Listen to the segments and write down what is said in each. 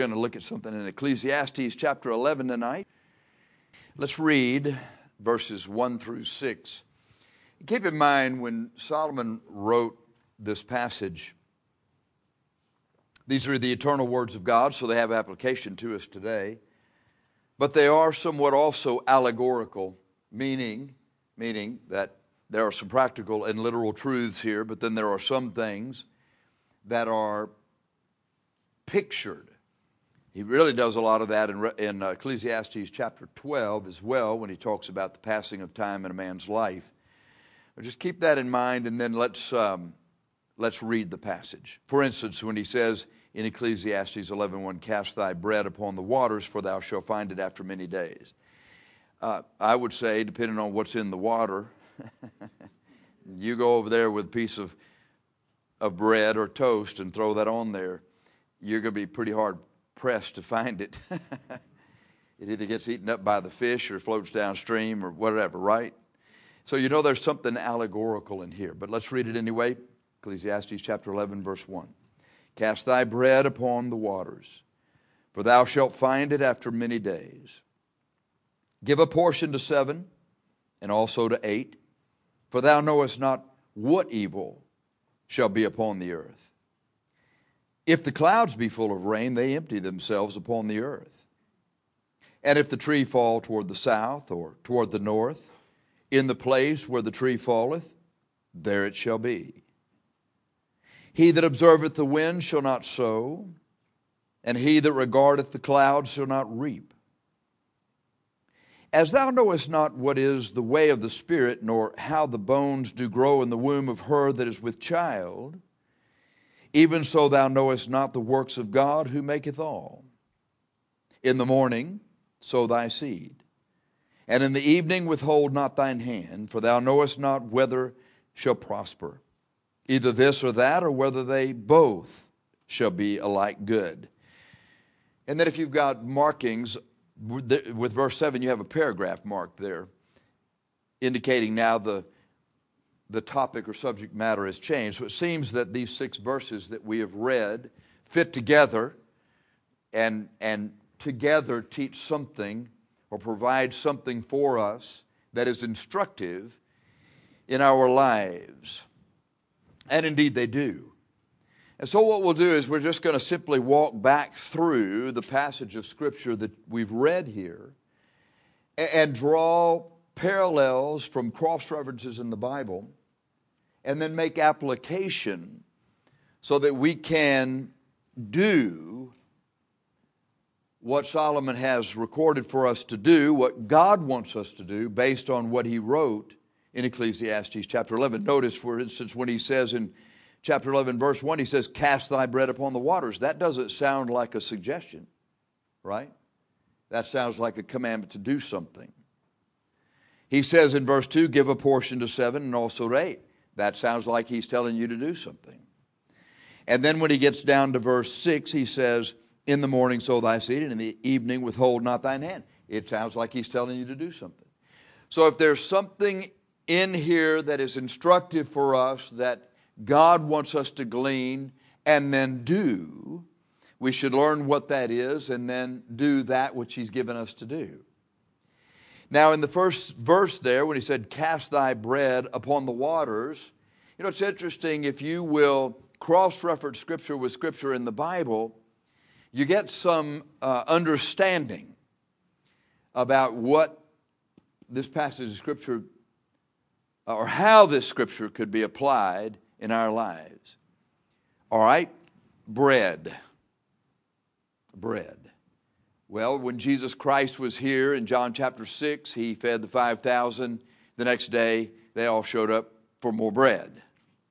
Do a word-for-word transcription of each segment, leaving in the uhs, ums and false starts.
We're going to look at something in Ecclesiastes chapter eleven tonight. Let's read verses one through six. Keep in mind, when Solomon wrote this passage, these are the eternal words of God, so they have application to us today. But they are somewhat also allegorical, meaning, meaning that there are some practical and literal truths here, but then there are some things that are pictured. He really does a lot of that in, in Ecclesiastes chapter twelve as well, when he talks about the passing of time in a man's life. But just keep that in mind, and then let's um, let's read the passage. For instance, when he says in Ecclesiastes eleven one, "Cast thy bread upon the waters, for thou shalt find it after many days." Uh, I would say, depending on what's in the water, you go over there with a piece of of bread or toast and throw that on there, you're going to be pretty hard pressed to find it. It either gets eaten up by the fish or floats downstream or whatever, right? So you know there's something allegorical in here. But let's read it anyway. Ecclesiastes chapter eleven, verse one. "Cast thy bread upon the waters, for thou shalt find it after many days. Give a portion to seven, and also to eight, for thou knowest not what evil shall be upon the earth. If the clouds be full of rain, they empty themselves upon the earth. And if the tree fall toward the south or toward the north, in the place where the tree falleth, there it shall be. He that observeth the wind shall not sow, and he that regardeth the clouds shall not reap. As thou knowest not what is the way of the Spirit, nor how the bones do grow in the womb of her that is with child, even so thou knowest not the works of God who maketh all. In the morning sow thy seed, and in the evening withhold not thine hand, for thou knowest not whether shall prosper, either this or that, or whether they both shall be alike good." And then if you've got markings, with verse seven, you have a paragraph marked there, indicating now the the topic or subject matter has changed. So it seems that these six verses that we have read fit together and, and together teach something or provide something for us that is instructive in our lives. And indeed they do. And so what we'll do is we're just going to simply walk back through the passage of Scripture that we've read here and draw parallels from cross-references in the Bible, and then make application so that we can do what Solomon has recorded for us to do, what God wants us to do based on what he wrote in Ecclesiastes chapter eleven. Notice, for instance, when he says in chapter eleven, verse one, he says, "Cast thy bread upon the waters." That doesn't sound like a suggestion, right? That sounds like a commandment to do something. He says in verse two, "Give a portion to seven and also to eight." That sounds like he's telling you to do something. And then when he gets down to verse six, he says, "In the morning sow thy seed, and in the evening withhold not thine hand." It sounds like he's telling you to do something. So if there's something in here that is instructive for us that God wants us to glean and then do, we should learn what that is and then do that which he's given us to do. Now, in the first verse there, when he said, "Cast thy bread upon the waters," you know, it's interesting, if you will cross-reference Scripture with Scripture in the Bible, you get some uh, understanding about what this passage of Scripture, or how this Scripture could be applied in our lives. All right, bread. Bread. Well, when Jesus Christ was here in John chapter six, he fed the five thousand. The next day, they all showed up for more bread.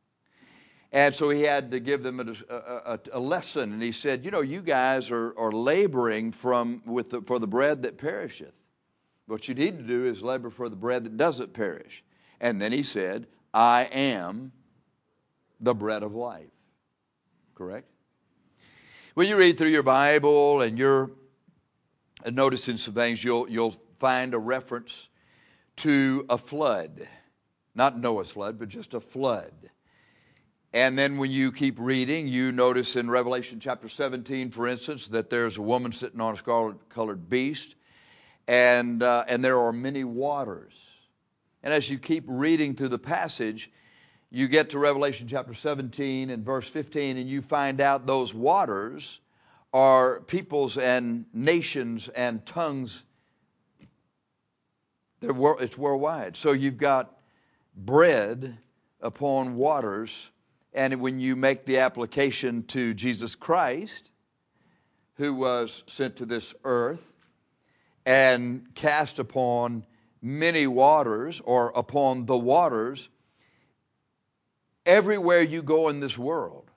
And so he had to give them a, a, a lesson. And he said, you know, you guys are, are laboring from, with the, for the bread that perisheth. What you need to do is labor for the bread that doesn't perish. And then he said, "I am the bread of life." Correct? When you read through your Bible and you're noticing some things, you'll, you'll find a reference to a flood. Not Noah's flood, but just a flood. And then when you keep reading, you notice in Revelation chapter seventeen, for instance, that there's a woman sitting on a scarlet-colored beast, and, uh, and there are many waters. And as you keep reading through the passage, you get to Revelation chapter seventeen and verse fifteen, and you find out those waters are peoples and nations and tongues. They're, it's worldwide. So you've got bread upon waters, and when you make the application to Jesus Christ, who was sent to this earth and cast upon many waters, or upon the waters, everywhere you go in this world,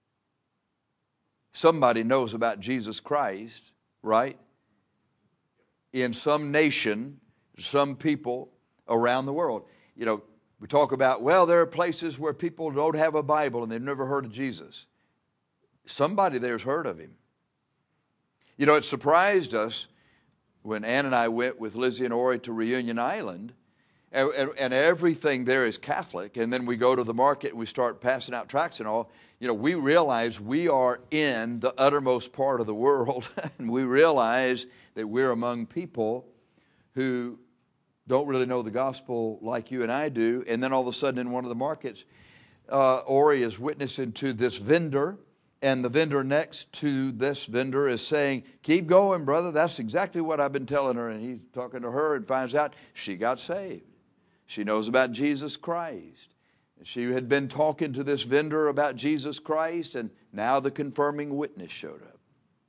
somebody knows about Jesus Christ, right? In some nation, some people around the world. You know, we talk about, well, there are places where people don't have a Bible and they've never heard of Jesus. Somebody there's heard of him. You know, it surprised us when Ann and I went with Lizzie and Ori to Reunion Island, and, and, and everything there is Catholic, and then we go to the market and we start passing out tracts and all. You know, we realize we are in the uttermost part of the world, and we realize that we're among people who don't really know the gospel like you and I do. And then all of a sudden in one of the markets, uh, Ori is witnessing to this vendor, and the vendor next to this vendor is saying, keep going, brother. That's exactly what I've been telling her. And he's talking to her and finds out she got saved. She knows about Jesus Christ. And she had been talking to this vendor about Jesus Christ, and now the confirming witness showed up.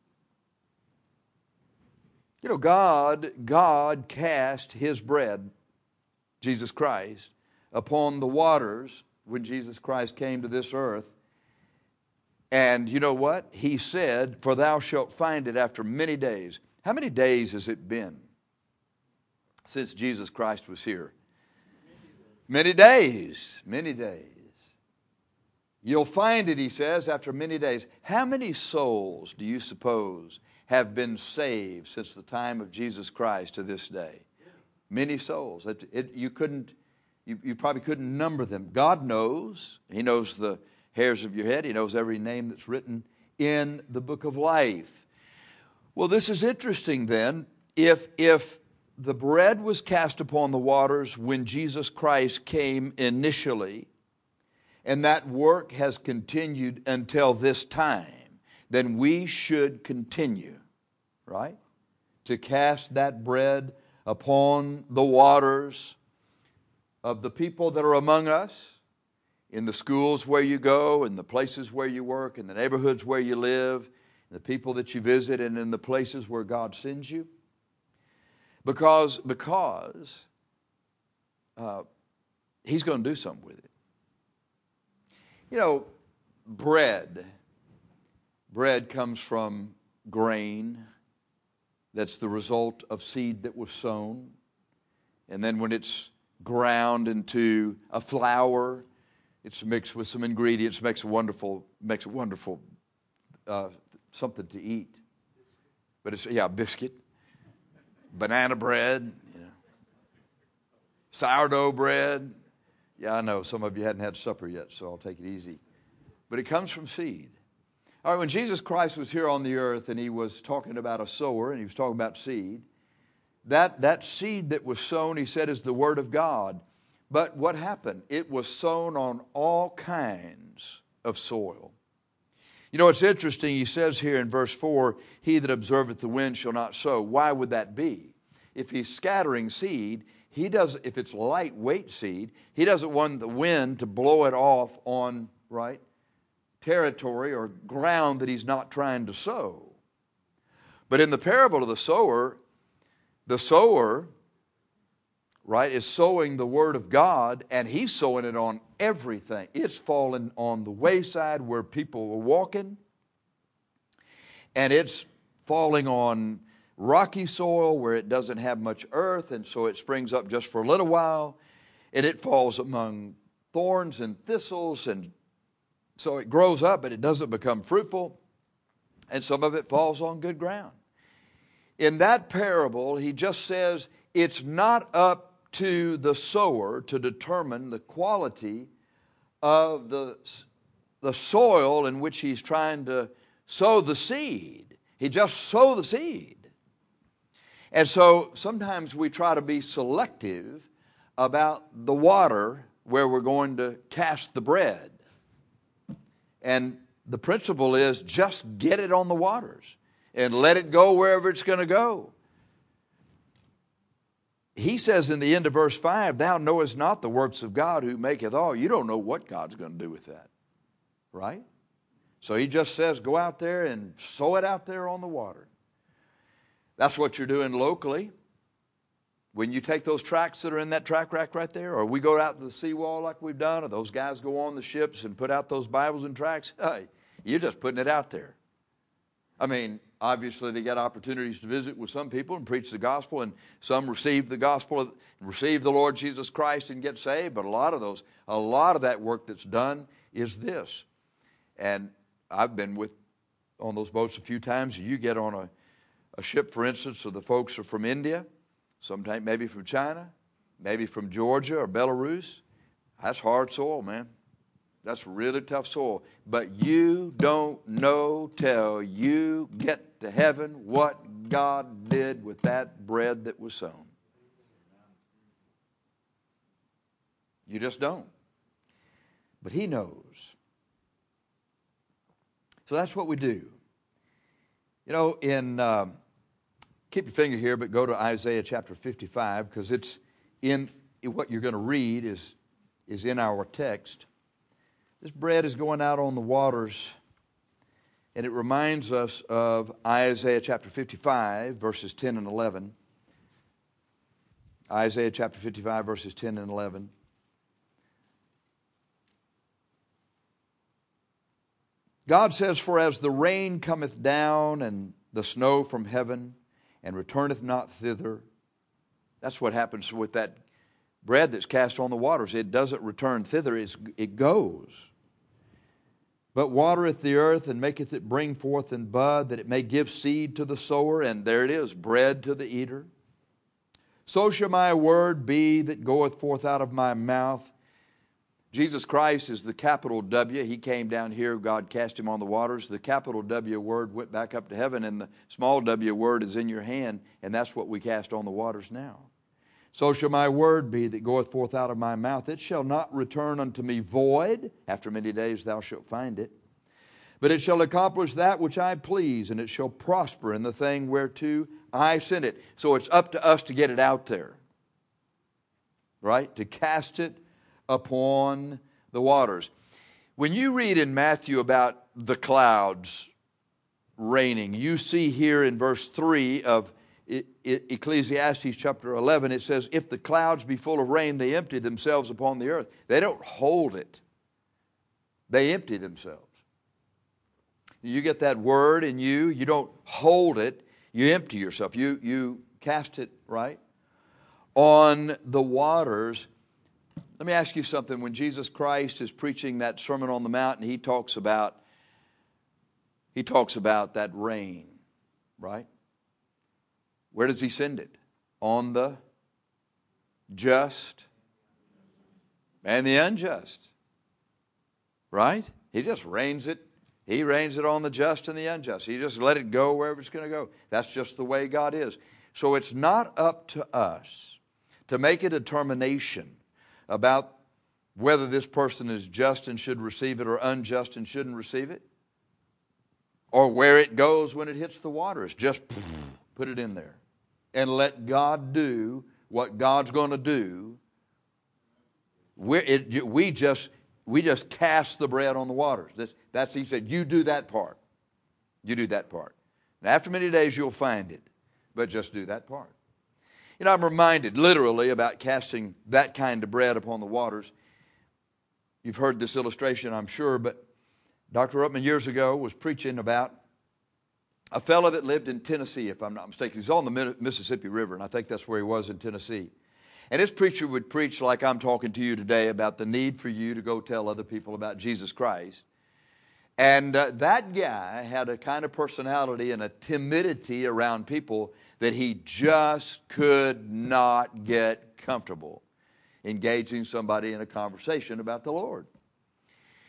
You know, God, God cast his bread, Jesus Christ, upon the waters when Jesus Christ came to this earth. And you know what? He said, for thou shalt find it after many days. How many days has it been since Jesus Christ was here? Many days. Many days. You'll find it, he says, after many days. How many souls do you suppose have been saved since the time of Jesus Christ to this day? Many souls. It, it, you couldn't, you, you probably couldn't number them. God knows. He knows the hairs of your head. He knows every name that's written in the book of life. Well, this is interesting then. If, if the bread was cast upon the waters when Jesus Christ came initially, and that work has continued until this time, then we should continue, right, to cast that bread upon the waters of the people that are among us, in the schools where you go, in the places where you work, in the neighborhoods where you live, in the people that you visit, and in the places where God sends you. Because, because uh, he's going to do something with it. You know, bread. Bread comes from grain. That's the result of seed that was sown. And then when it's ground into a flour, it's mixed with some ingredients, makes a wonderful, makes a wonderful uh, something to eat. But it's, yeah, biscuit, banana bread, you know, sourdough bread. Yeah, I know some of you hadn't had supper yet, so I'll take it easy. But it comes from seed. All right, when Jesus Christ was here on the earth and he was talking about a sower and he was talking about seed, that, that seed that was sown, he said, is the Word of God. But what happened? It was sown on all kinds of soil. You know, it's interesting. He says here in verse four, he that observeth the wind shall not sow. Why would that be? If he's scattering seed, he does, if it's lightweight seed, he doesn't want the wind to blow it off on, right, territory or ground that he's not trying to sow. But in the parable of the sower, the sower, right, is sowing the Word of God, and he's sowing it on everything. It's falling on the wayside where people are walking, and it's falling on rocky soil where it doesn't have much earth, and so it springs up just for a little while, and it falls among thorns and thistles, and so it grows up, but it doesn't become fruitful, and some of it falls on good ground. In that parable, he just says it's not up to the sower to determine the quality of the the soil in which he's trying to sow the seed. He just sowed the seed. And so sometimes we try to be selective about the water where we're going to cast the bread. And the principle is just get it on the waters and let it go wherever it's going to go. He says in the end of verse five, thou knowest not the works of God who maketh all. You don't know what God's going to do with that, right? So he just says go out there and sow it out there on the water. That's what you're doing locally. When you take those tracks that are in that track rack right there, or we go out to the seawall like we've done, or those guys go on the ships and put out those Bibles and tracts, hey, you're just putting it out there. I mean, obviously they get opportunities to visit with some people and preach the gospel, and some receive the gospel, receive the Lord Jesus Christ and get saved, but a lot of those, a lot of that work that's done is this. And I've been with on those boats a few times. You get on a, a ship, for instance, so the folks are from India, sometimes maybe from China, maybe from Georgia or Belarus. That's hard soil, man. That's really tough soil. But you don't know till you get to heaven what God did with that bread that was sown. You just don't. But He knows. So that's what we do. You know, in... Um, Keep your finger here, but go to Isaiah chapter fifty-five, because it's in what you're going to read is, is in our text. This bread is going out on the waters, and it reminds us of Isaiah chapter fifty-five, verses ten and eleven. Isaiah chapter fifty-five, verses ten and eleven. God says, for as the rain cometh down and the snow from heaven, and returneth not thither. That's what happens with that bread that's cast on the waters. It doesn't return thither, it's, it goes. But watereth the earth, and maketh it bring forth and bud, that it may give seed to the sower, and there it is, bread to the eater. So shall my word be that goeth forth out of my mouth. Jesus Christ is the capital W. He came down here. God cast Him on the waters. The capital W word went back up to heaven, and the small w word is in your hand, and that's what we cast on the waters now. So shall my word be that goeth forth out of my mouth. It shall not return unto me void. After many days thou shalt find it. But it shall accomplish that which I please, and it shall prosper in the thing whereto I sent it. So it's up to us to get it out there. Right? To cast it upon the waters. When you read in Matthew about the clouds raining, you see here in verse three of Ecclesiastes chapter eleven, it says, if the clouds be full of rain, they empty themselves upon the earth. They don't hold it. They empty themselves. You get that word in you, you don't hold it, you empty yourself. You, you cast it, right, on the waters. Let me ask you something. When Jesus Christ is preaching that Sermon on the Mount, and he talks about he talks about that rain, right? Where does he send it? On the just and the unjust, right? He just rains it. He rains it on the just and the unjust. He just let it go wherever it's going to go. That's just the way God is. So it's not up to us to make a determination about whether this person is just and should receive it or unjust and shouldn't receive it, or where it goes when it hits the waters. Just put it in there and let God do what God's going to do. We're, it, we just we just cast the bread on the waters. That's, that's He said, you do that part. You do that part. And after many days you'll find it, but just do that part. You know, I'm reminded literally about casting that kind of bread upon the waters. You've heard this illustration, I'm sure, but Doctor Ruttman years ago was preaching about a fellow that lived in Tennessee, if I'm not mistaken. He's on the Mississippi River, and I think that's where he was in Tennessee. And his preacher would preach like I'm talking to you today about the need for you to go tell other people about Jesus Christ. And uh, that guy had a kind of personality and a timidity around people that he just could not get comfortable engaging somebody in a conversation about the Lord.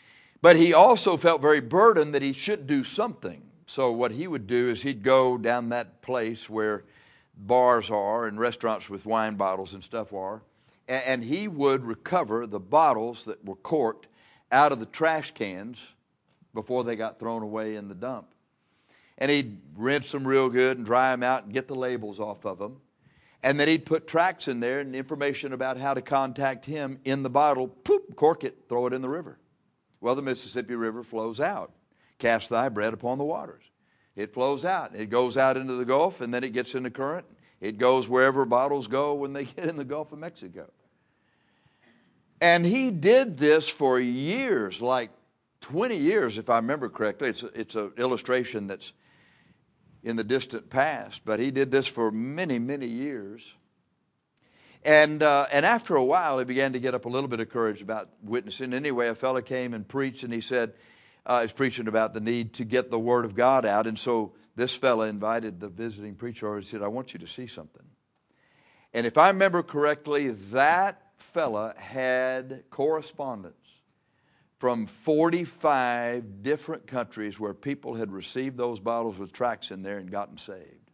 But he also felt very burdened that he should do something. So what he would do is he'd go down that place where bars are and restaurants with wine bottles and stuff are, and he would recover the bottles that were corked out of the trash cans before they got thrown away in the dump. And he'd rinse them real good and dry them out and get the labels off of them. And then he'd put tracts in there and information about how to contact him in the bottle, poop, cork it, throw it in the river. Well, the Mississippi River flows out. Cast thy bread upon the waters. It flows out. It goes out into the Gulf, and then it gets in the current. It goes wherever bottles go when they get in the Gulf of Mexico. And he did this for years, like twenty years, if I remember correctly. It's a, it's an illustration that's in the distant past, but he did this for many, many years. And uh, and after a while, he began to get up a little bit of courage about witnessing. Anyway, a fellow came and preached, and he said, uh, he's preaching about the need to get the Word of God out. And so this fellow invited the visiting preacher and said, I want you to see something. And if I remember correctly, that fella had correspondence from forty-five different countries where people had received those bottles with tracts in there and gotten saved.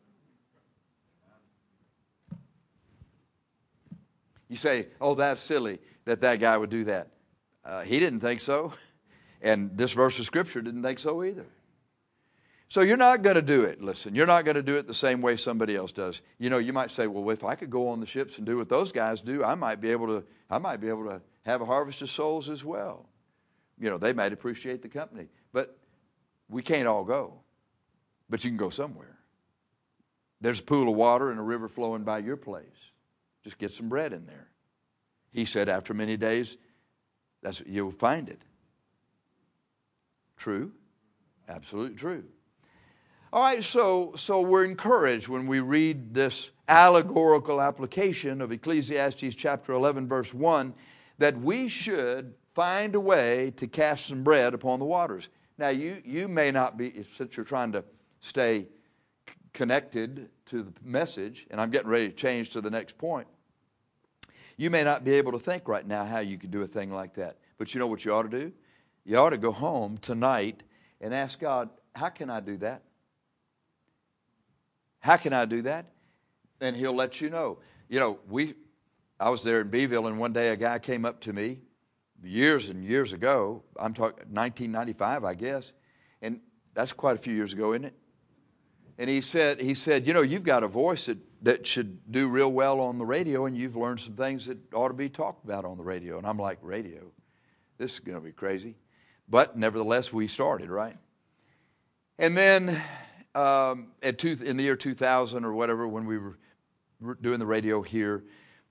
You say, oh, that's silly that that guy would do that. Uh, he didn't think so. And this verse of Scripture didn't think so either. So you're not going to do it. Listen, you're not going to do it the same way somebody else does. You know, you might say, well, if I could go on the ships and do what those guys do, I might be able to, I might be able to have a harvest of souls as well. You know, they might appreciate the company. But we can't all go. But you can go somewhere. There's a pool of water and a river flowing by your place. Just get some bread in there. He said after many days, that's you'll find it. True? Absolutely true. All right, so, so we're encouraged when we read this allegorical application of Ecclesiastes chapter eleven, verse one, that we should find a way to cast some bread upon the waters. Now, you, you may not be, since you're trying to stay c- connected to the message, and I'm getting ready to change to the next point, you may not be able to think right now how you could do a thing like that. But you know what you ought to do? You ought to go home tonight and ask God, how can I do that? How can I do that? And He'll let you know. You know, we, I was there in Beeville, and one day a guy came up to me years and years ago. I'm talking nineteen ninety-five, I guess. And that's quite a few years ago, isn't it? And he said, he said, you know, you've got a voice that, that should do real well on the radio, and you've learned some things that ought to be talked about on the radio. And I'm like, radio? This is going to be crazy. But nevertheless, we started, right? And then um, at two, in the year two thousand or whatever, when we were doing the radio here,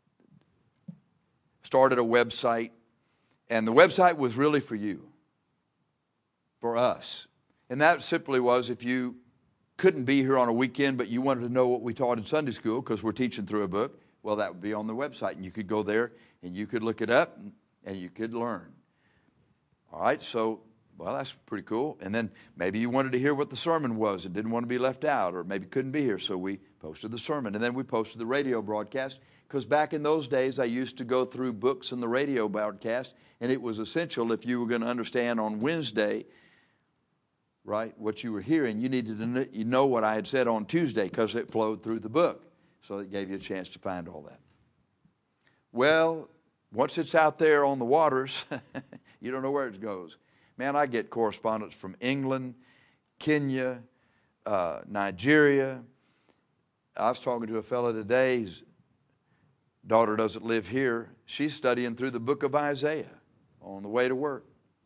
started a website. And the website was really for you, for us. And that simply was if you couldn't be here on a weekend, but you wanted to know what we taught in Sunday school because we're teaching through a book, well, that would be on the website. And you could go there and you could look it up and, and you could learn. All right, so, well, that's pretty cool. And then maybe you wanted to hear what the sermon was and didn't want to be left out, or maybe couldn't be here, so we posted the sermon. And then we posted the radio broadcast, because back in those days I used to go through books and the radio broadcast, and it was essential if you were going to understand on Wednesday, right, what you were hearing, you needed to know what I had said on Tuesday because it flowed through the book. So it gave you a chance to find all that. Well, once it's out there on the waters, you don't know where it goes. Man, I get correspondence from England, Kenya, uh, Nigeria. I was talking to a fellow today. His daughter doesn't live here. She's studying through the book of Isaiah on the way to work.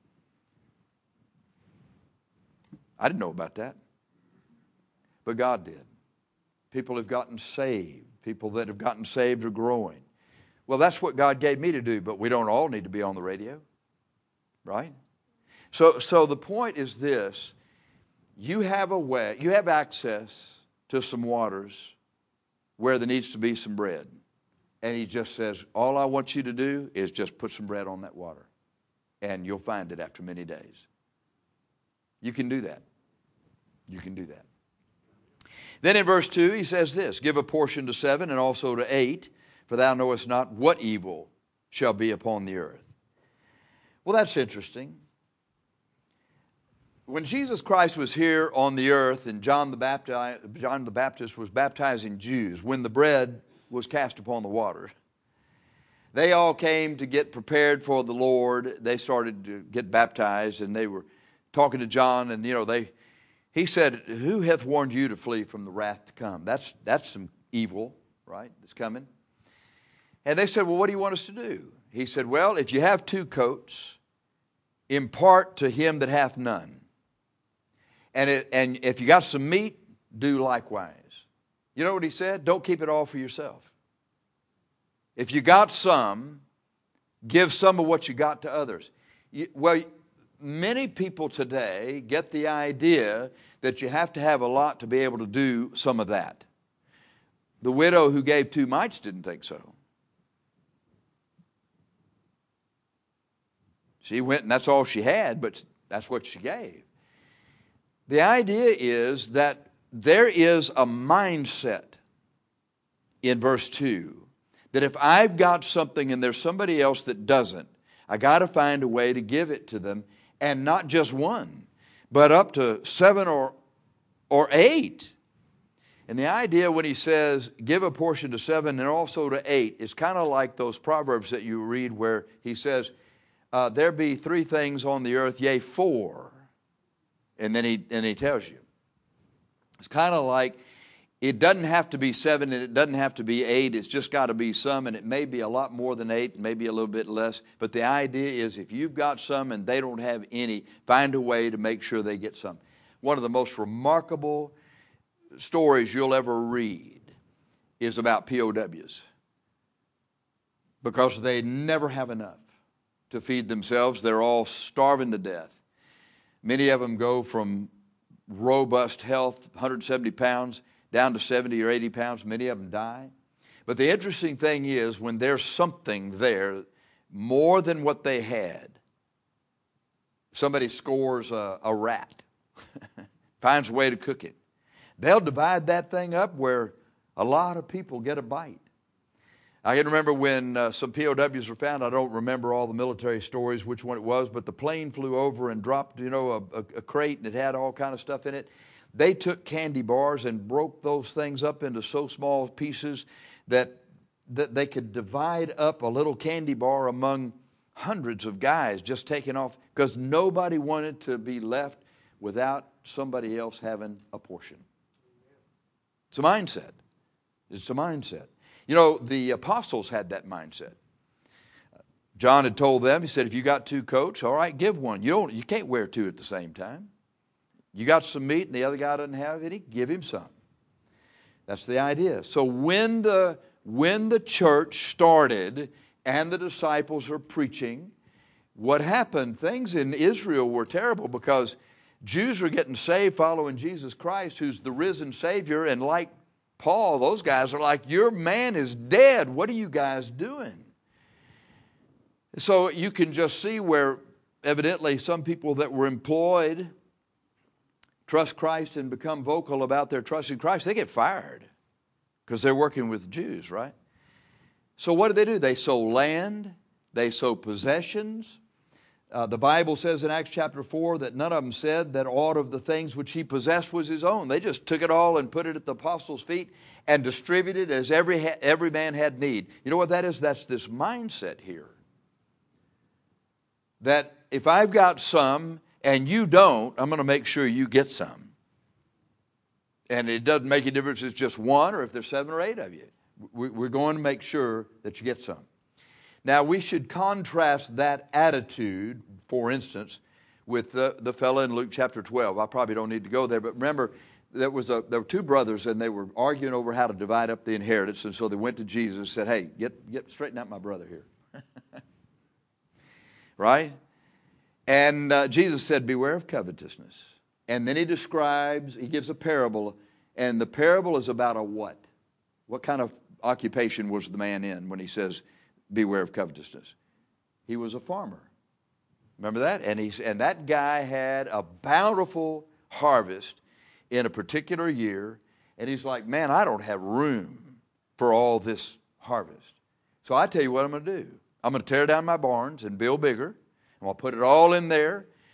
I didn't know about that. But God did. People have gotten saved. People that have gotten saved are growing. Well, that's what God gave me to do, but we don't all need to be on the radio, right? So, so the point is this. You have a way, you have access to some waters where there needs to be some bread. And He just says, all I want you to do is just put some bread on that water. And you'll find it after many days. You can do that. You can do that. Then in verse two, he says this, give a portion to seven and also to eight, for thou knowest not what evil shall be upon the earth. Well, that's interesting. when Jesus Christ was here on the earth and John the Baptist, John the Baptist was baptizing Jews, when the bread was cast upon the water, they all came to get prepared for the Lord. They started to get baptized, and they were talking to John, and you know, they he said, "Who hath warned you to flee from the wrath to come?" That's that's some evil, right, that's coming. And they said, "Well, what do you want us to do?" He said, "Well, if you have two coats, impart to him that hath none. And, it, and if you got some meat, do likewise." You know what he said? Don't keep it all for yourself. If you got some, give some of what you got to others. You, well, many people today get the idea that you have to have a lot to be able to do some of that. The widow who gave two mites didn't think so. She went and that's all she had, but that's what she gave. The idea is that there is a mindset in verse two that if I've got something and there's somebody else that doesn't, I got to find a way to give it to them, and not just one, but up to seven or or eight. And the idea when he says give a portion to seven and also to eight is kind of like those Proverbs that you read where he says, uh, there be three things on the earth, yea, four. And then he and he tells you. It's kind of like it doesn't have to be seven and it doesn't have to be eight. It's just got to be some, and it may be a lot more than eight, maybe a little bit less. But the idea is if you've got some and they don't have any, find a way to make sure they get some. One of the most remarkable stories you'll ever read is about P O Ws. Because they never have enough to feed themselves. They're all starving to death. Many of them go from robust health, one hundred seventy pounds, down to seventy or eighty pounds. Many of them die. But the interesting thing is when there's something there more than what they had, somebody scores a, a rat, finds a way to cook it. They'll divide that thing up where a lot of people get a bite. I can remember when uh, some P O Ws were found. I don't remember all the military stories, which one it was, but the plane flew over and dropped, you know, a, a, a crate, and it had all kind of stuff in it. They took candy bars and broke those things up into so small pieces that, that they could divide up a little candy bar among hundreds of guys just taking off because nobody wanted to be left without somebody else having a portion. It's a mindset. It's a mindset. You know, the apostles had that mindset. John had told them, he said, if you got two coats, all right, give one. You don't, you can't wear two at the same time. You got some meat and the other guy doesn't have any, give him some. That's the idea. So when the, when the church started and the disciples are preaching, what happened, things in Israel were terrible because Jews were getting saved following Jesus Christ, who's the risen Savior, and like Paul, those guys are like, your man is dead. What are you guys doing? So you can just see where evidently some people that were employed trust Christ and become vocal about their trust in Christ, they get fired because they're working with Jews, right? So what do they do? They sold land, they sold possessions. Uh, the Bible says in Acts chapter four that none of them said that aught of the things which he possessed was his own. They just took it all and put it at the apostles' feet and distributed as every, ha- every man had need. You know what that is? That's this mindset here. That if I've got some and you don't, I'm going to make sure you get some. And it doesn't make a difference if it's just one or if there's seven or eight of you. We're going to make sure that you get some. Now, we should contrast that attitude, for instance, with the, the fellow in Luke chapter twelve. I probably don't need to go there, but remember, there, was a, there were two brothers, and they were arguing over how to divide up the inheritance, and so they went to Jesus and said, hey, get, get straighten out my brother here. Right? And uh, Jesus said, beware of covetousness. And then he describes, he gives a parable, and the parable is about a what? What kind of occupation was the man in when he says, beware of covetousness? He was a farmer. Remember that? And he's and that guy had a bountiful harvest in a particular year. And he's like, man, I don't have room for all this harvest. So I tell you what I'm going to do. I'm going to tear down my barns and build bigger. I'm going to put it all in there.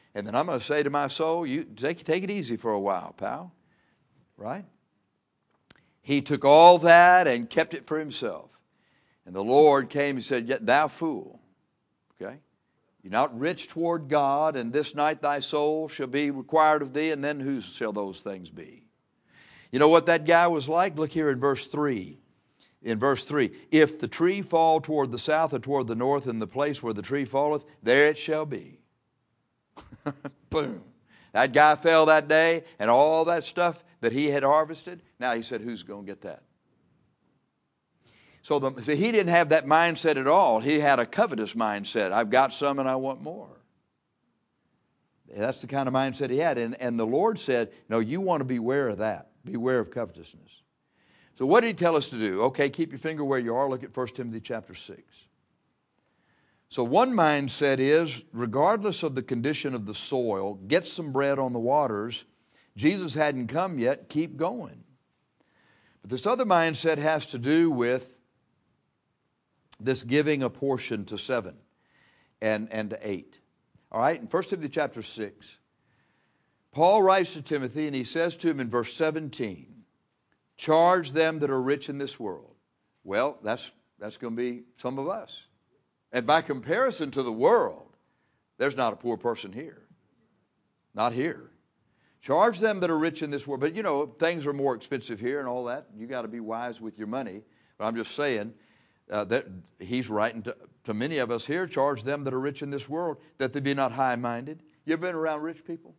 And then I'm going to say to my soul, you take, take it easy for a while, pal. Right? He took all that and kept it for himself. And the Lord came and said, "Yet thou fool." Okay? You're not rich toward God, and this night thy soul shall be required of thee, and then whose shall those things be? You know what that guy was like? Look here in verse three. In verse three, if the tree fall toward the south or toward the north, in the place where the tree falleth, there it shall be. Boom. That guy fell that day, and all that stuff that he had harvested, now he said, who's going to get that? So, the, so he didn't have that mindset at all. He had a covetous mindset. I've got some and I want more. That's the kind of mindset he had. And, and the Lord said, no, you want to beware of that. Beware of covetousness. So what did he tell us to do? Okay, keep your finger where you are. Look at First Timothy chapter six. So one mindset is, regardless of the condition of the soil, get some bread on the waters. Jesus hadn't come yet, keep going. But this other mindset has to do with this giving a portion to seven and, and to eight. All right, in First Timothy chapter six, Paul writes to Timothy and he says to him in verse seventeen, charge them that are rich in this world. Well, that's, that's going to be some of us. And by comparison to the world, there's not a poor person here. Not here. Charge them that are rich in this world. But, you know, things are more expensive here and all that. You got to be wise with your money. But I'm just saying uh, that he's writing to, to many of us here, charge them that are rich in this world, that they be not high-minded. You ever been around rich people?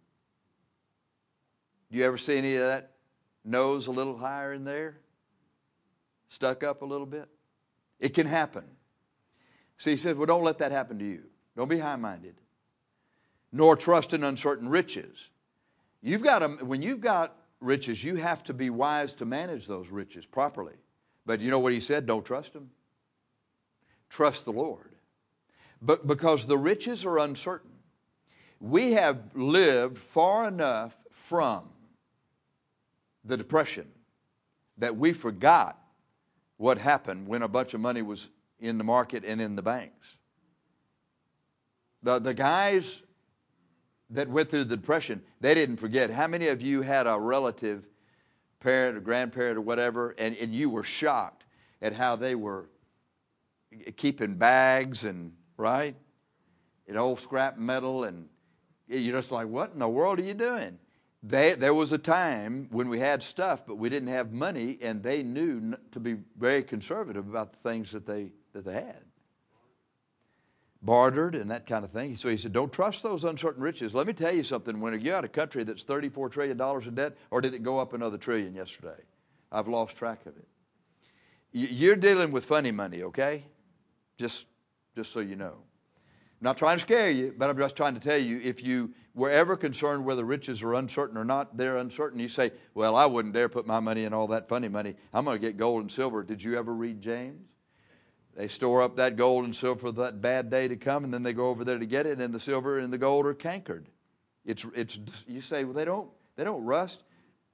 Do you ever see any of that nose a little higher in there? Stuck up a little bit? It can happen. See, he says, well, don't let that happen to you. Don't be high-minded. Nor trust in uncertain riches. You've got to, when you've got riches, you have to be wise to manage those riches properly. But you know what he said? Don't trust them. Trust the Lord. But because the riches are uncertain, we have lived far enough from the Depression that we forgot what happened when a bunch of money was in the market and in the banks. The, the guys that went through the Depression, they didn't forget. How many of you had a relative, parent or grandparent or whatever, and, and you were shocked at how they were keeping bags and, right, and old scrap metal, and you're just like, what in the world are you doing? They, there was a time when we had stuff, but we didn't have money, and they knew to be very conservative about the things that they that they had. Bartered and that kind of thing. So he said, don't trust those uncertain riches. Let me tell you something. When you're out of a country that's thirty-four trillion dollars in debt, or did it go up another trillion yesterday? I've lost track of it. You're dealing with funny money, okay? Just, just so you know. I'm not trying to scare you, but I'm just trying to tell you, if you were ever concerned whether riches are uncertain or not, they're uncertain. You say, well, I wouldn't dare put my money in all that funny money. I'm going to get gold and silver. Did you ever read James? They store up that gold and silver for that bad day to come, and then they go over there to get it, and the silver and the gold are cankered. It's, it's, you say, well, they don't, they don't rust.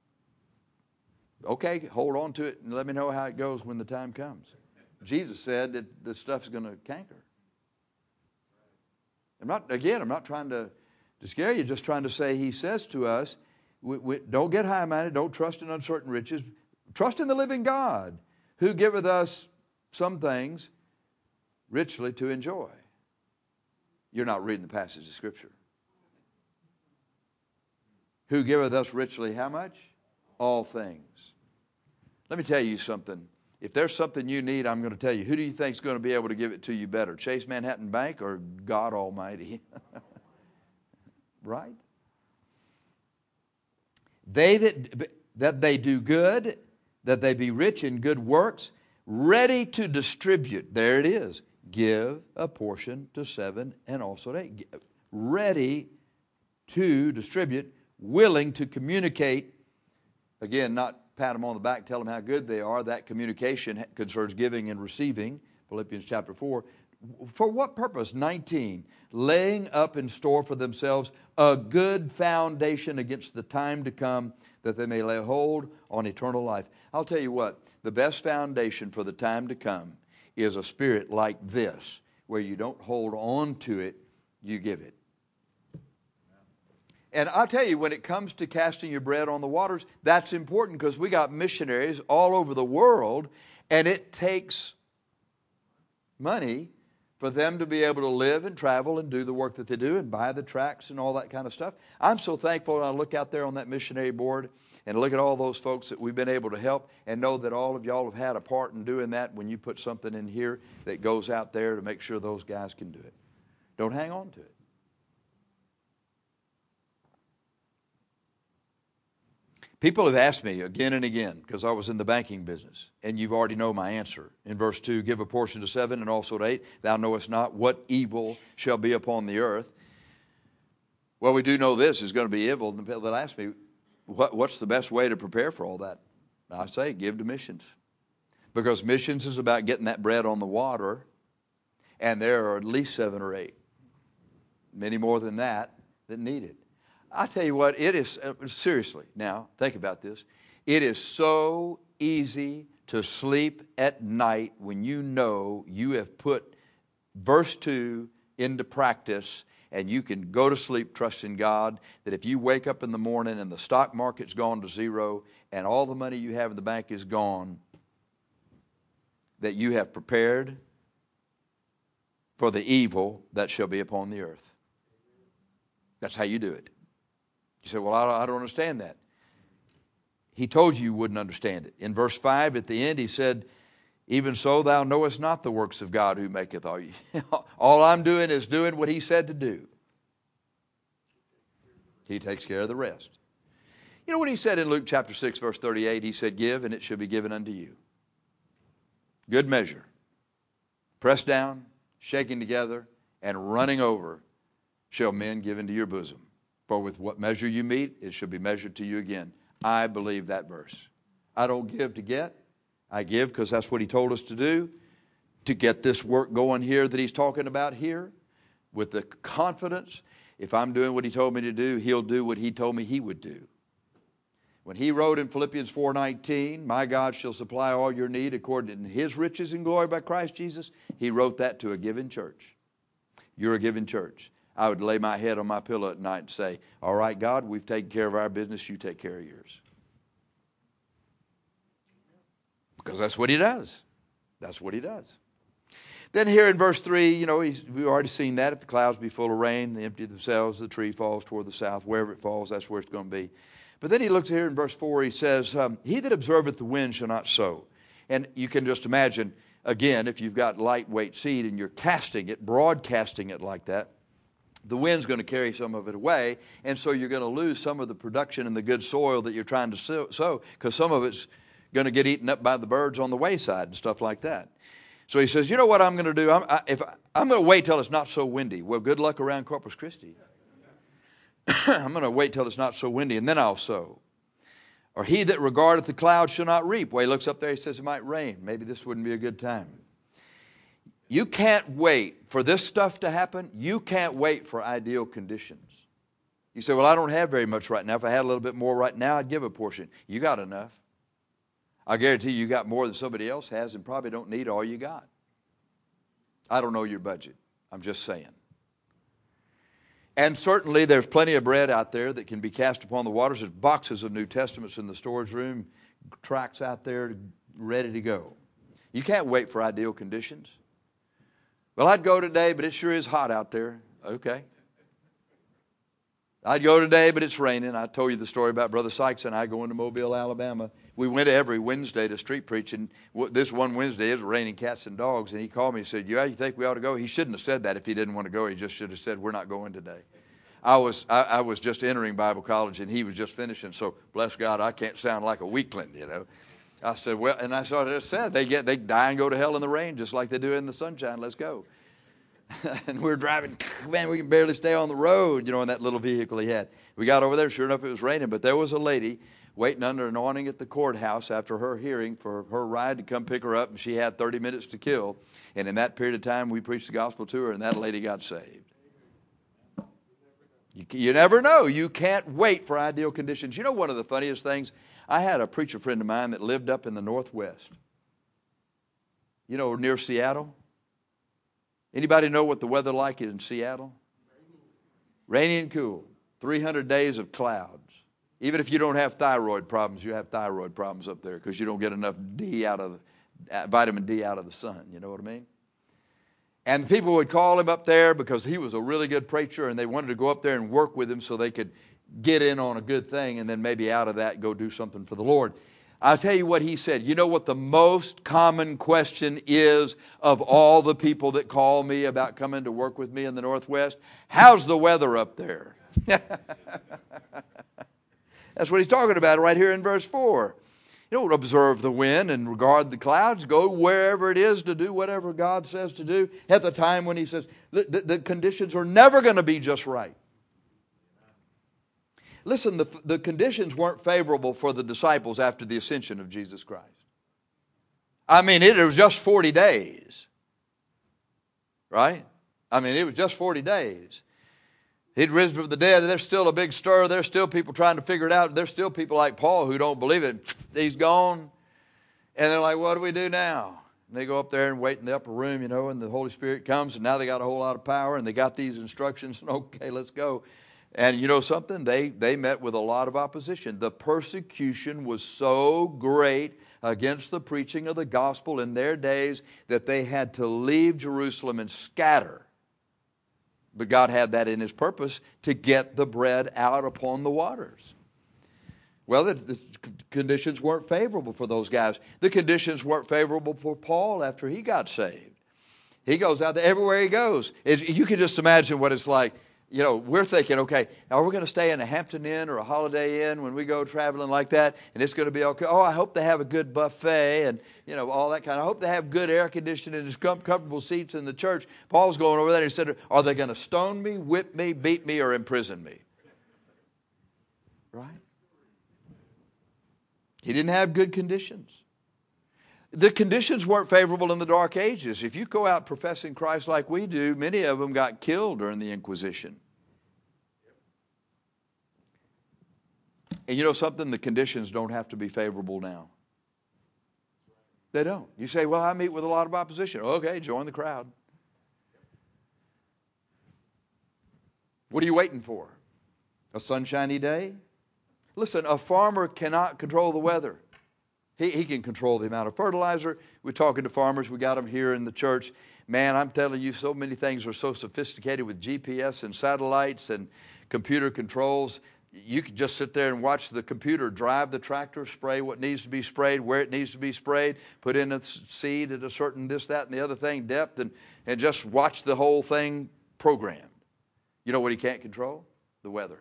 Okay, hold on to it and let me know how it goes when the time comes. Jesus said that the stuff's going to canker. I'm not, again, I'm not trying to, to scare you, just trying to say he says to us, we, we, don't get high-minded, don't trust in uncertain riches. Trust in the living God, who giveth us some things richly to enjoy. You're not reading the passage of Scripture. Who giveth us richly how much? All things. Let me tell you something. If there's something you need, I'm going to tell you. Who do you think is going to be able to give it to you better? Chase Manhattan Bank or God Almighty? Right? They that, that they do good, that they be rich in good works, ready to distribute. There it is. Give a portion to seven and also to eight. Ready to distribute, willing to communicate. Again, not pat them on the back, tell them how good they are. That communication concerns giving and receiving. Philippians chapter four. For what purpose? nineteen. Laying up in store for themselves a good foundation against the time to come, that they may lay hold on eternal life. I'll tell you what, the best foundation for the time to come is a spirit like this, where you don't hold on to it, you give it. And I'll tell you, when it comes to casting your bread on the waters, that's important because we got missionaries all over the world, and it takes money for them to be able to live and travel and do the work that they do and buy the tracts and all that kind of stuff. I'm so thankful when I look out there on that missionary board and look at all those folks that we've been able to help and know that all of y'all have had a part in doing that when you put something in here that goes out there to make sure those guys can do it. Don't hang on to it. People have asked me again and again, because I was in the banking business, and you've already know my answer. In verse two, give a portion to seven and also to eight. Thou knowest not what evil shall be upon the earth. Well, we do know this is going to be evil. And they'll ask me, what, what's the best way to prepare for all that? I say, give to missions. Because missions is about getting that bread on the water, and there are at least seven or eight, many more than that, that need it. I tell you what, it is, uh, seriously, now, think about this. It is so easy to sleep at night when you know you have put verse two into practice, and you can go to sleep trusting God that if you wake up in the morning and the stock market's gone to zero and all the money you have in the bank is gone, that you have prepared for the evil that shall be upon the earth. That's how you do it. You say, well, I don't understand that. He told you you wouldn't understand it. In verse five, at the end, he said, even so thou knowest not the works of God who maketh all you. All I'm doing is doing what he said to do. He takes care of the rest. You know what he said in Luke chapter six, verse thirty-eight? He said, give, and it shall be given unto you. Good measure. Pressed down, shaking together, and running over shall men give into your bosom. For with what measure you meet, it shall be measured to you again. I believe that verse. I don't give to get. I give because that's what he told us to do, to get this work going here that he's talking about here, with the confidence, if I'm doing what he told me to do, he'll do what he told me he would do. When he wrote in Philippians four nineteen, my God shall supply all your need according to his riches and glory by Christ Jesus, he wrote that to a given church. You're a given church. I would lay my head on my pillow at night and say, all right, God, we've taken care of our business. You take care of yours. Because that's what he does. That's what he does. Then here in verse three, you know, he's, we've already seen that. If the clouds be full of rain, they empty themselves, the tree falls toward the south. Wherever it falls, that's where it's going to be. But then he looks here in verse four, he says, um, he that observeth the wind shall not sow. And you can just imagine, again, if you've got lightweight seed and you're casting it, broadcasting it like that, the wind's going to carry some of it away, and so you're going to lose some of the production and the good soil that you're trying to sow, because some of it's going to get eaten up by the birds on the wayside and stuff like that. So he says, you know what I'm going to do? I'm, I, if I, I'm going to wait till it's not so windy. Well, good luck around Corpus Christi. I'm going to wait till it's not so windy, and then I'll sow. Or he that regardeth the clouds shall not reap. Well, he looks up there, he says it might rain. Maybe this wouldn't be a good time. You can't wait for this stuff to happen. You can't wait for ideal conditions. You say, well, I don't have very much right now. If I had a little bit more right now, I'd give a portion. You got enough. I guarantee you, you got more than somebody else has and probably don't need all you got. I don't know your budget. I'm just saying. And certainly there's plenty of bread out there that can be cast upon the waters. There's boxes of New Testaments in the storage room, tracts out there ready to go. You can't wait for ideal conditions. Well, I'd go today, but it sure is hot out there. Okay. I'd go today, but it's raining. I told you the story about Brother Sykes and I going to Mobile, Alabama. We went every Wednesday to street preaching. This one Wednesday, it was raining cats and dogs, and he called me and said, yeah, you think we ought to go? He shouldn't have said that if he didn't want to go. He just should have said, we're not going today. I was I, I was just entering Bible college, and he was just finishing, so bless God, I can't sound like a weakling, you know. I said, well, and I sort of said, they get they die and go to hell in the rain just like they do in the sunshine. Let's go. And we were driving, man, we can barely stay on the road, you know, in that little vehicle he had. We got over there, sure enough, it was raining, but there was a lady waiting under an awning at the courthouse after her hearing for her ride to come pick her up, and she had thirty minutes to kill. And in that period of time, we preached the gospel to her, and that lady got saved. You, you never know. You can't wait for ideal conditions. You know, one of the funniest things, I had a preacher friend of mine that lived up in the Northwest. You know, near Seattle. Anybody know what the weather like is in Seattle? Rainy and cool. three hundred days of clouds. Even if you don't have thyroid problems, you have thyroid problems up there because you don't get enough D out of uh, vitamin D out of the sun. You know what I mean? And people would call him up there because he was a really good preacher, and they wanted to go up there and work with him so they could get in on a good thing, and then maybe out of that go do something for the Lord. I'll tell you what he said. You know what the most common question is of all the people that call me about coming to work with me in the Northwest? How's the weather up there? That's what he's talking about right here in verse four. You don't observe the wind and regard the clouds. Go wherever it is to do whatever God says to do at the time when he says the, the, the conditions are never going to be just right. Listen, the, the conditions weren't favorable for the disciples after the ascension of Jesus Christ. I mean, it was just forty days. Right? I mean, it was just forty days. He'd risen from the dead. There's still a big stir. There's still people trying to figure it out. There's still people like Paul who don't believe it. He's gone. And they're like, what do we do now? And they go up there and wait in the upper room, you know, and the Holy Spirit comes, and now they got a whole lot of power, and they got these instructions, and okay, let's go. And you know something? They, they met with a lot of opposition. The persecution was so great against the preaching of the gospel in their days that they had to leave Jerusalem and scatter. But God had that in His purpose to get the bread out upon the waters. Well, the, the conditions weren't favorable for those guys. The conditions weren't favorable for Paul after he got saved. He goes out there everywhere he goes. It's, you can just imagine what it's like. You know, we're thinking, okay, are we going to stay in a Hampton Inn or a Holiday Inn when we go traveling like that? And it's going to be okay. Oh, I hope they have a good buffet and, you know, all that kind of. I hope they have good air conditioning and comfortable seats in the church. Paul's going over there and he said, are they going to stone me, whip me, beat me, or imprison me? Right? He didn't have good conditions. The conditions weren't favorable in the Dark Ages. If you go out professing Christ like we do, many of them got killed during the Inquisition. And you know something? The conditions don't have to be favorable now. They don't. You say, well, I meet with a lot of opposition. Okay, join the crowd. What are you waiting for? A sunshiny day? Listen, a farmer cannot control the weather. He, he can control the amount of fertilizer. We're talking to farmers. We got them here in the church. Man, I'm telling you, so many things are so sophisticated with G P S and satellites and computer controls. You can just sit there and watch the computer drive the tractor, spray what needs to be sprayed, where it needs to be sprayed, put in a seed at a certain this, that, and the other thing, depth, and, and just watch the whole thing programmed. You know what he can't control? The weather.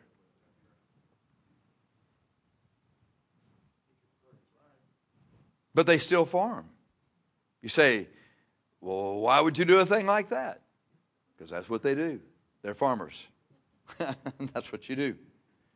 But they still farm. You say, well, why would you do a thing like that? Because that's what they do. They're farmers. That's what you do.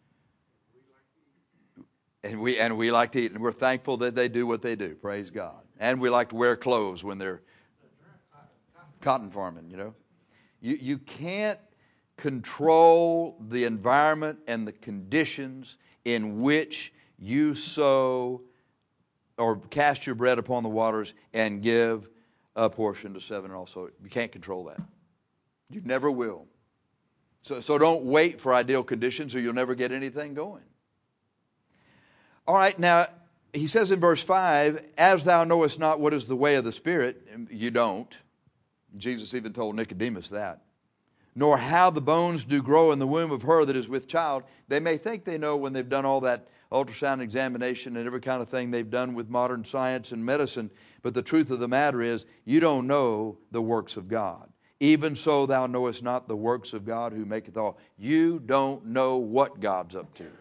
And we and we like to eat, and we're thankful that they do what they do. Praise God. And we like to wear clothes when they're cotton farming, you know. You you can't control the environment and the conditions in which you sow or cast your bread upon the waters and give a portion to seven also. You can't control that. You never will. So, so don't wait for ideal conditions or you'll never get anything going. All right, now, he says in verse five, as thou knowest not what is the way of the Spirit, you don't. Jesus even told Nicodemus that. Nor how the bones do grow in the womb of her that is with child. They may think they know when they've done all that ultrasound examination and every kind of thing they've done with modern science and medicine. But the truth of the matter is, you don't know the works of God. Even so thou knowest not the works of God who maketh all. You don't know what God's up to.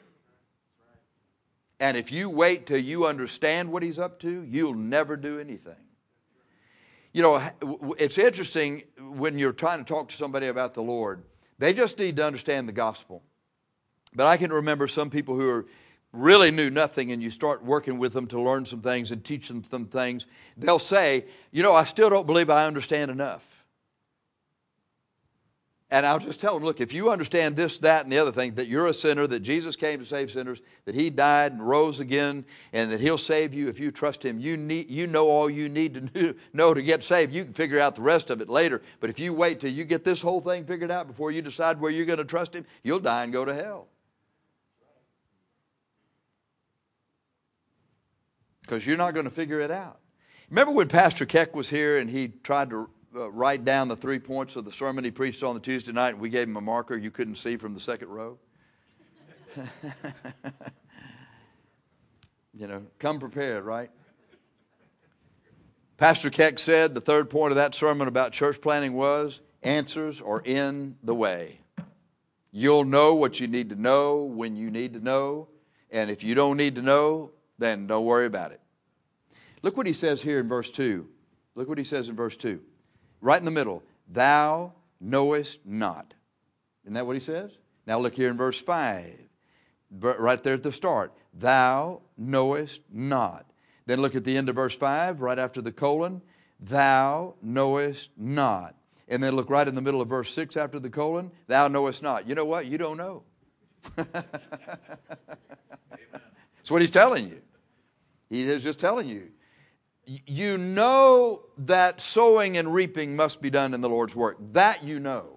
And if you wait till you understand what He's up to, you'll never do anything. You know, it's interesting when you're trying to talk to somebody about the Lord. They just need to understand the gospel. But I can remember some people who are really knew nothing, and you start working with them to learn some things and teach them some things. They'll say, you know, I still don't believe I understand enough. And I'll just tell them, look, if you understand this, that, and the other thing, that you're a sinner, that Jesus came to save sinners, that He died and rose again, and that He'll save you if you trust Him, you need, you know all you need to know to get saved. You can figure out the rest of it later. But if you wait till you get this whole thing figured out before you decide where you're going to trust Him, you'll die and go to hell. Because you're not going to figure it out. Remember when Pastor Keck was here and he tried to uh, write down the three points of the sermon he preached on the Tuesday night, and we gave him a marker you couldn't see from the second row? You know, come prepared, right? Pastor Keck said the third point of that sermon about church planting was, answers are in the way. You'll know what you need to know when you need to know, and if you don't need to know, then don't worry about it. Look what he says here in verse two. Look what he says in verse two. Right in the middle. Thou knowest not. Isn't that what he says? Now look here in verse five. Right there at the start. Thou knowest not. Then look at the end of verse five, right after the colon. Thou knowest not. And then look right in the middle of verse six after the colon. Thou knowest not. You know what? You don't know. That's what he's telling you. He is just telling you. You know that sowing and reaping must be done in the Lord's work. That you know.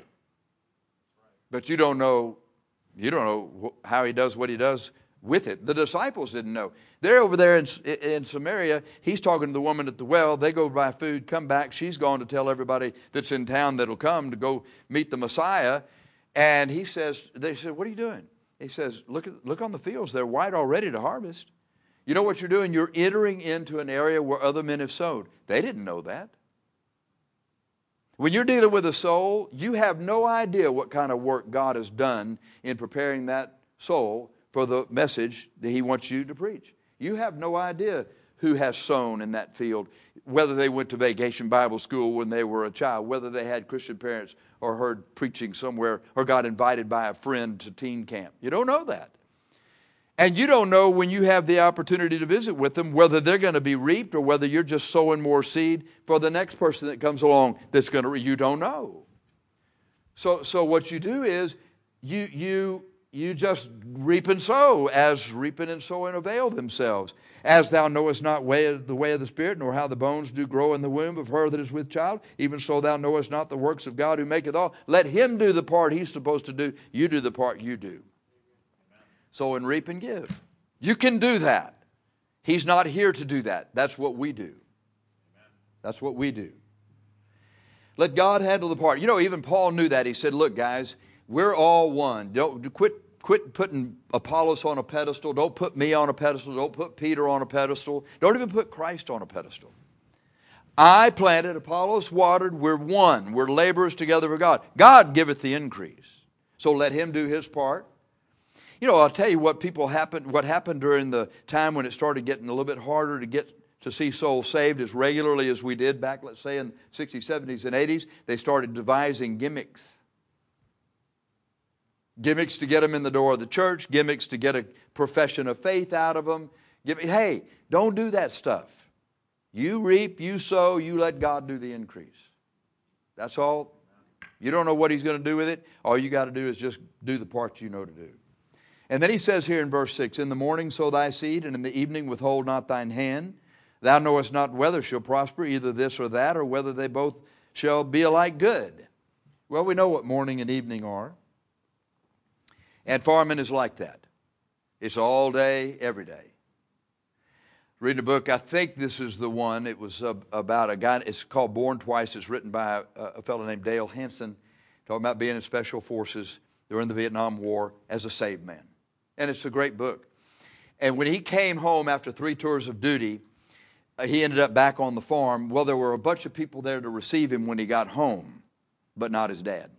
But you don't know, you don't know how He does what He does with it. The disciples didn't know. They're over there in, in Samaria. He's talking to the woman at the well. They go buy food, come back. She's gone to tell everybody that's in town that'll come to go meet the Messiah. And he says, they said, what are you doing? He says, look, at, look on the fields. They're white already to harvest. You know what you're doing? You're entering into an area where other men have sowed. They didn't know that. When you're dealing with a soul, you have no idea what kind of work God has done in preparing that soul for the message that He wants you to preach. You have no idea who has sown in that field, whether they went to vacation Bible school when they were a child, whether they had Christian parents or heard preaching somewhere or got invited by a friend to teen camp. You don't know that. And you don't know when you have the opportunity to visit with them whether they're going to be reaped or whether you're just sowing more seed for the next person that comes along that's going to, you don't know. So, so what you do is you, you, you just reap and sow as reaping and sowing avail themselves. As thou knowest not way, the way of the Spirit, nor how the bones do grow in the womb of her that is with child, even so thou knowest not the works of God who maketh all. Let Him do the part He's supposed to do. You do the part you do. Sow and reap and give. You can do that. He's not here to do that. That's what we do. That's what we do. Let God handle the part. You know, even Paul knew that. He said, look, guys, we're all one. Don't quit, quit putting Apollos on a pedestal. Don't put me on a pedestal. Don't put Peter on a pedestal. Don't even put Christ on a pedestal. I planted, Apollos watered. We're one. We're laborers together for God. God giveth the increase. So let Him do His part. You know, I'll tell you what people happened, what happened during the time when it started getting a little bit harder to get to see souls saved as regularly as we did back, let's say, in the sixties, seventies, and eighties. They started devising gimmicks. Gimmicks to get them in the door of the church. Gimmicks to get a profession of faith out of them. Hey, don't do that stuff. You reap, you sow, you let God do the increase. That's all. You don't know what He's going to do with it. All you got to do is just do the part you know to do. And then he says here in verse six, in the morning sow thy seed, and in the evening withhold not thine hand. Thou knowest not whether shall prosper, either this or that, or whether they both shall be alike good. Well, we know what morning and evening are. And farming is like that. It's all day, every day. Reading a book, I think this is the one. It was about a guy, it's called Born Twice. It's written by a, a fellow named Dale Hansen, talking about being in special forces during the Vietnam War as a saved man. And it's a great book. And when he came home after three tours of duty, uh, he ended up back on the farm. Well, there were a bunch of people there to receive him when he got home, but not his dad.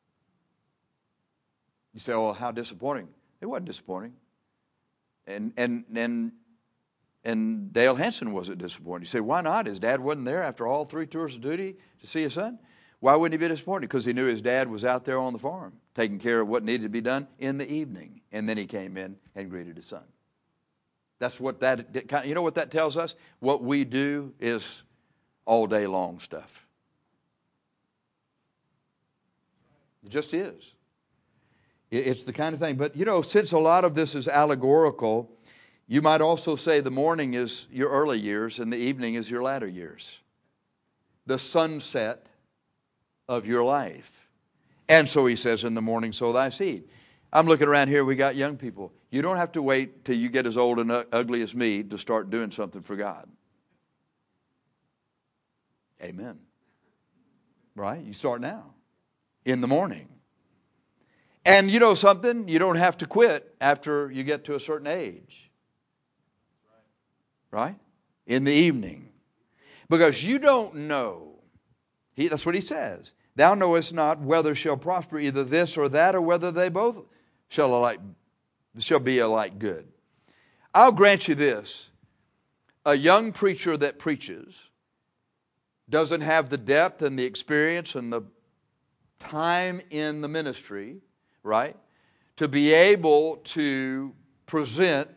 You say, oh, how disappointing. It wasn't disappointing. And and and and Dale Hansen wasn't disappointed. You say, why not? His dad wasn't there after all three tours of duty to see his son? Why wouldn't he be disappointed? Because he knew his dad was out there on the farm, taking care of what needed to be done in the evening. And then he came in and greeted his son. That's what that, you know what that tells us? What we do is all day long stuff. It just is. It's the kind of thing. But, you know, since a lot of this is allegorical, you might also say the morning is your early years and the evening is your latter years. The sunset of your life. And so he says, in the morning sow thy seed. I'm looking around here, we got young people. You don't have to wait till you get as old and ugly as me to start doing something for God. Amen. Right? You start now. In the morning. And you know something? You don't have to quit after you get to a certain age. Right? In the evening. Because you don't know. He, that's what he says. Thou knowest not whether shall prosper either this or that, or whether they both shall alike, shall be alike good. I'll grant you this. A young preacher that preaches doesn't have the depth and the experience and the time in the ministry, right, to be able to present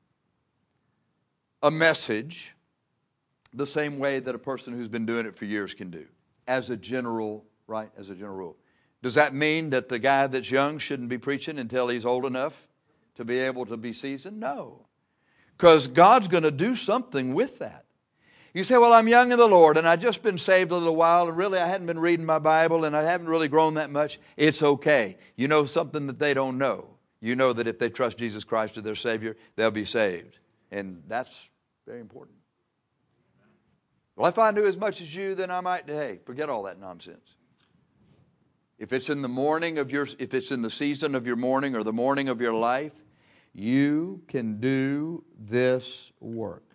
a message the same way that a person who's been doing it for years can do, as a general, right, as a general rule. Does that mean that the guy that's young shouldn't be preaching until he's old enough to be able to be seasoned? No. Because God's going to do something with that. You say, well, I'm young in the Lord, and I've just been saved a little while, and really I hadn't been reading my Bible, and I haven't really grown that much. It's okay. You know something that they don't know. You know that if they trust Jesus Christ as their Savior, they'll be saved. And that's very important. Well, if I knew as much as you, then I might, hey, forget all that nonsense. If it's in the morning of your, if it's in the season of your morning or the morning of your life, you can do this work.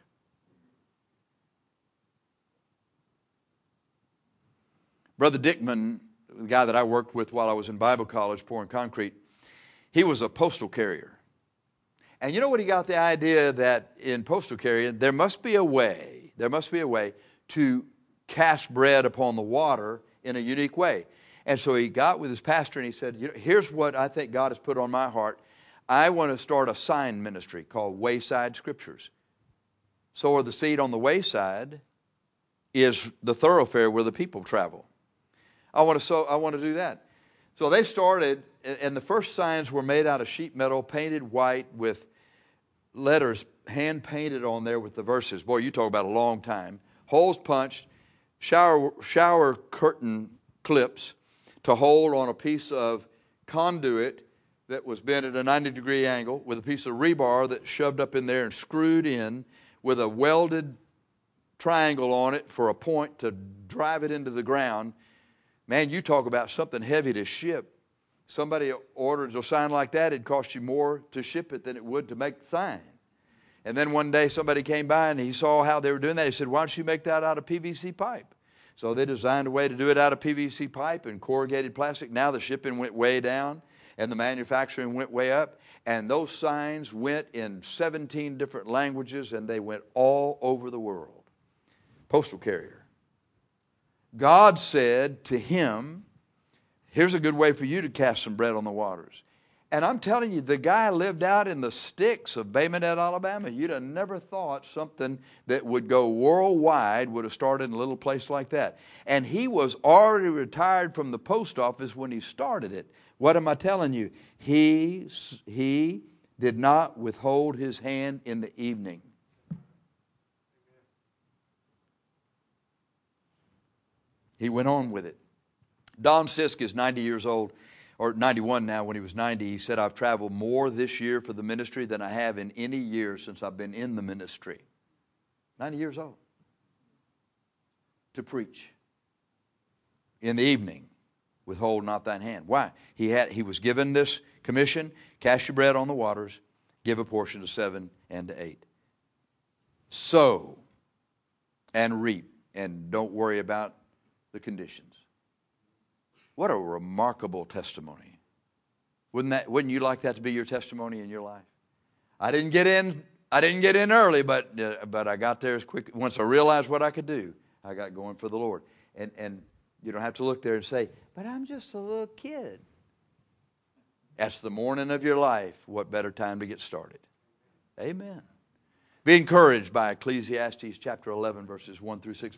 Brother Dickman, the guy that I worked with while I was in Bible college pouring concrete, he was a postal carrier. And you know what he got the idea that in postal carrying, there must be a way, there must be a way to cast bread upon the water in a unique way. And so he got with his pastor and he said, here's what I think God has put on my heart. I want to start a sign ministry called Wayside Scriptures. Sower the seed on the wayside is the thoroughfare where the people travel. I want to so I want to do that. So they started, and the first signs were made out of sheet metal, painted white with letters hand painted on there with the verses. Boy, you talk about a long time. Holes punched, shower shower curtain clips to hold on a piece of conduit that was bent at a ninety degree angle with a piece of rebar that shoved up in there and screwed in with a welded triangle on it for a point to drive it into the ground. Man, you talk about something heavy to ship. Somebody ordered a sign like that, it'd cost you more to ship it than it would to make the sign. And then one day somebody came by and he saw how they were doing that. He said, why don't you make that out of P V C pipe? So they designed a way to do it out of P V C pipe and corrugated plastic. Now the shipping went way down and the manufacturing went way up. And those signs went in seventeen different languages and they went all over the world. Postal carrier. God said to him, here's a good way for you to cast some bread on the waters. And I'm telling you, the guy lived out in the sticks of Bay Minette, Alabama. You'd have never thought something that would go worldwide would have started in a little place like that. And he was already retired from the post office when he started it. What am I telling you? He, he did not withhold his hand in the evening. He went on with it. Don Sisk is ninety years old, or ninety-one now. When he was ninety, he said, I've traveled more this year for the ministry than I have in any year since I've been in the ministry. ninety years old. To preach. In the evening, withhold not thine hand. Why? He had he was given this commission, cast your bread on the waters, give a portion to seven and to eight. Sow and reap, and don't worry about the conditions. What a remarkable testimony. Wouldn't that wouldn't you like that to be your testimony in your life? I didn't get in I didn't get in early, but uh, but I got there as quick. Once I realized what I could do, I got going for the Lord. And and you don't have to look there and say, "But I'm just a little kid." That's the morning of your life. What better time to get started? Amen. Be encouraged by Ecclesiastes chapter eleven verses one through six.